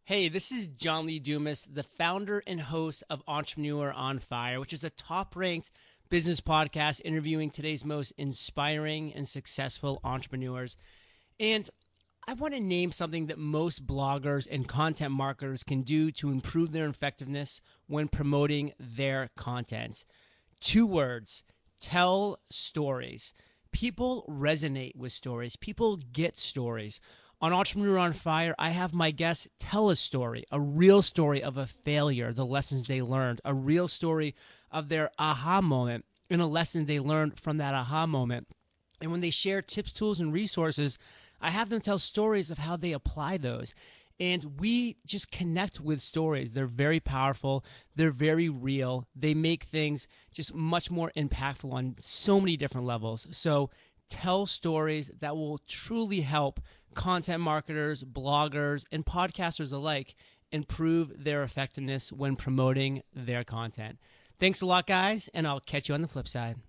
Hey, this is John Lee Dumas, the founder and host of Entrepreneur on Fire, which is a top ranked business podcast interviewing today's most inspiring and successful entrepreneurs. And I want to name something that most bloggers and content marketers can do to improve their effectiveness when promoting their content. Two words: tell stories. People resonate with stories, people get stories. On Entrepreneur on Fire, I have my guests tell a story, a real story of a failure, the lessons they learned, a real story of their aha moment, and a lesson they learned from that aha moment. And when they share tips, tools, and resources, I have them tell stories of how they apply those. And we just connect with stories. They're very powerful. They're very real. They make things just much more impactful on so many different levels. So tell stories that will truly help content marketers, bloggers, and podcasters alike improve their effectiveness when promoting their content. Thanks a lot, guys, and I'll catch you on the flip side.